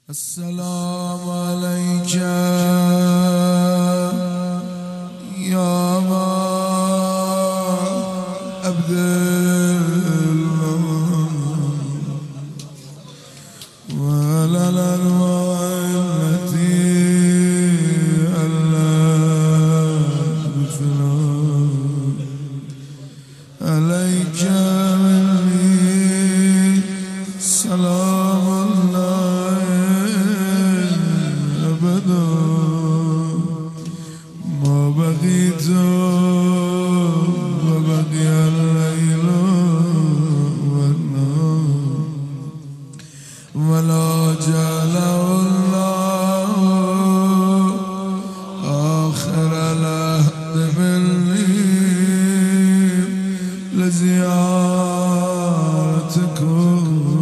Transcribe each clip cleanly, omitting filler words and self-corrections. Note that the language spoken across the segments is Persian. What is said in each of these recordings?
السلام عليك يا عبد الله وعلى الأرواح التي ألت بفناء عليك مني سلام الله أبدا ما بقيت وبقي الليل والنهار ولا جعله الله آخر العهد مني لزيارتكم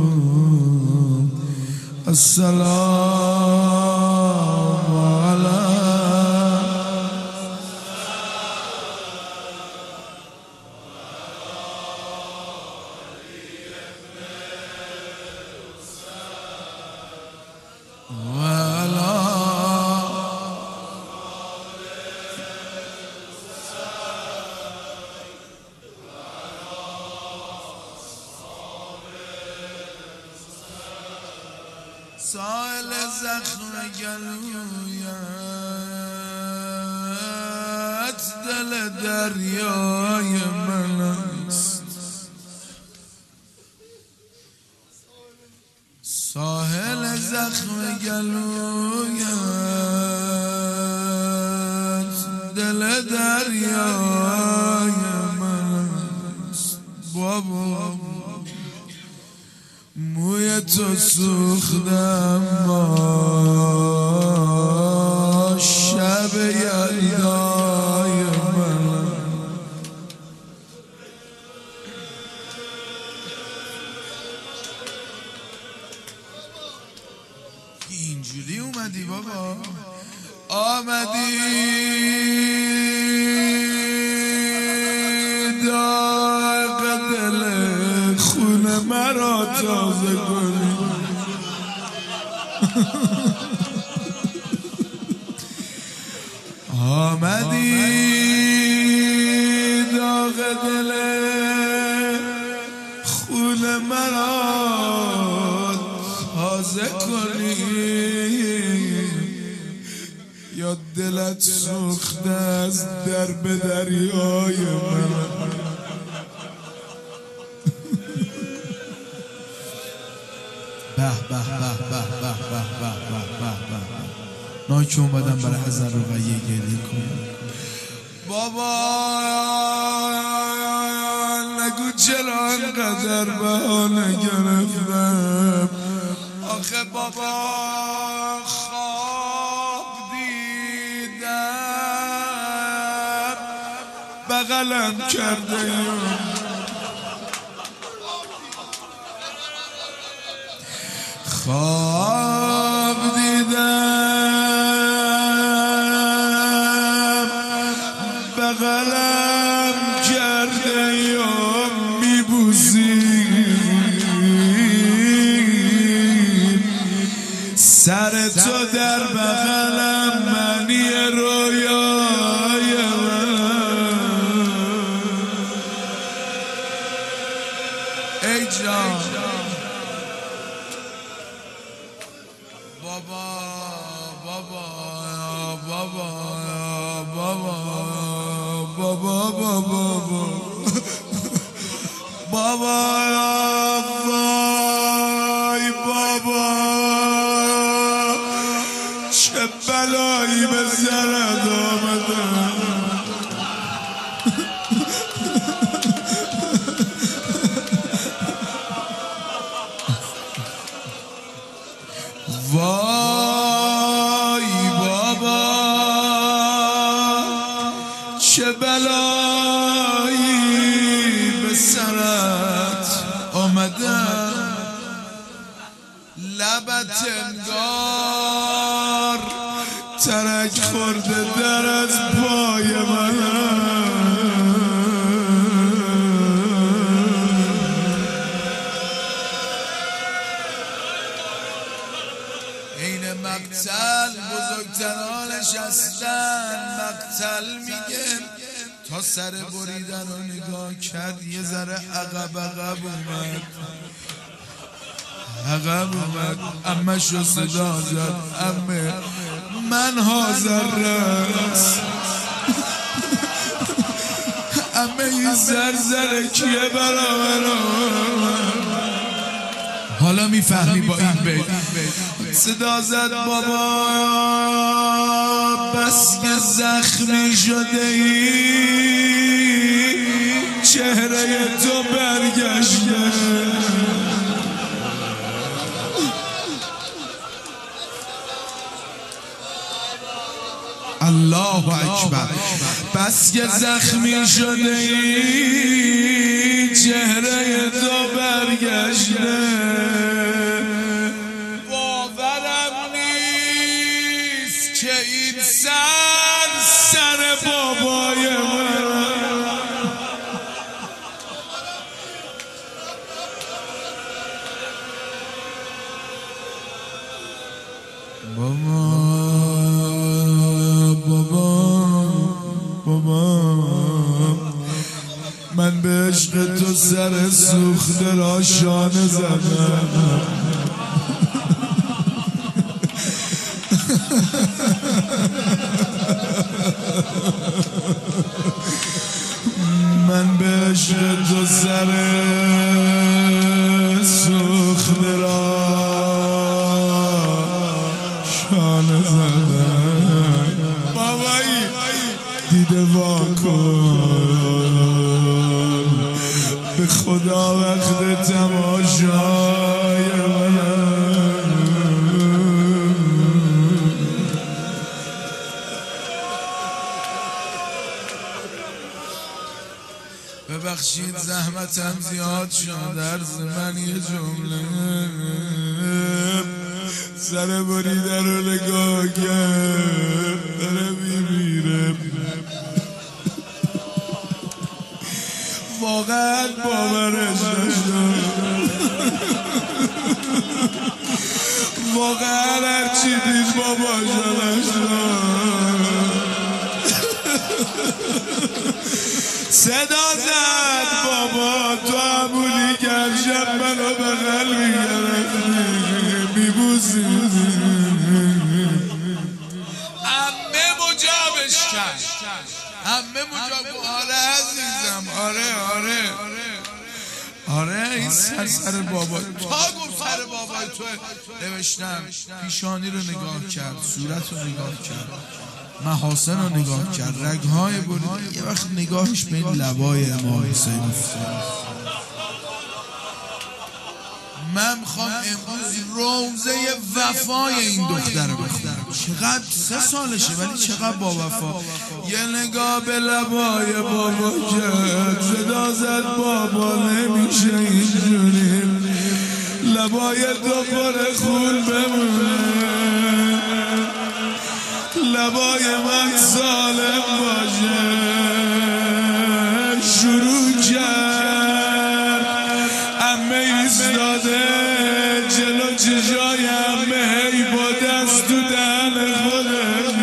السلام على وعلى سائل زخم گلویت دل دریای من است ساحل زخم گلویت دل دریای من است بابا موی تو سوختم ما شب یلدای من اینجوری اومدی بابا آمدی داغ دل خون مرا تازه کنی آمدی داغ دل خون مرا تازه کنی یا دلت سوخته از درب دریای من به به به به به به به به به نای که اومدم برای حضر رقیه گریه کنم بابا نگو چرا انقدر بهانه گرفتم آخه بابا خواب دیدم بغلم کرده خواب دیدم بغلم کرده یا میبوسیم سر تو در بغلم معنی رویای من ای جان بابا بابا بابا بابا بابا بابا بابا وای بابا چه بلایی به سرت آمده وای بابا چه بلایی به سرت آمده لبت انگار ترک خورده در از پای من عین مقتل بزرگترها نشستن. مقتل میگه تا سر بریدن رو نگاه کرد یه ذره عقب اومد امش رو صدا زد امه من حاضر رست امه این زرزره کیه برا حالا میفهمی با این بیت صدا زد بابا بس که زخمی شده ای چهره تو برگشته الله اکبر بس که زخمی شده ای چهره تو برگشته باورم نیست که این سر بابای من بابا من به عشق تو سر سوخته را شانه زدم من به عشق تو سر سوخته را شانه زدم بابایی دیده واکن به خدا وقت تماشای ببخشید زحمتم زیاد شد عرض من یه جمله سر بریده رو نگاه کرد داره میمیره واقعا باورش نشد واقعا هرچی دید بابا جانش صدا زد بابا تو عمولی گرشم منو بغل میگرفتی میبوزی عمه مجابش کرد عمه مجاب آره عزیزم آره این سر بابا تا گفت سر بابای تو نوشتم پیشانی رو نگاه کرد صورت رو نگاه کرد محاسن رو نگاه کرد رگهای بریده یه وقت نگاهش به این لبای امام حسین افتاد من میخوام امروز روزه وفای این دختر رو بخونم چقدر 3 سالشه ولی چقدر با وفا یه نگاه به لبای بابا کرد صدا زد بابا نمیشه اینجوری لبای دو پر خون بمونه لبای من سالم باشه شروع کرد عمه ایستاده جلو چشای عمه هی با دست تو دهن خودش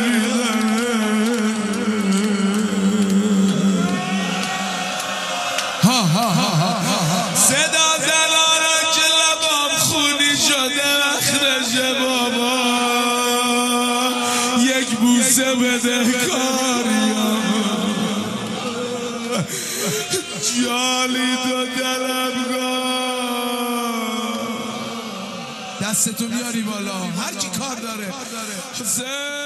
میزنه صدا زنانه که لبام خونی شده اخرشه بابا یک بوسه بده کاریم جالی تو طلبگاه دستتو بیاری بالا هر کی کار داره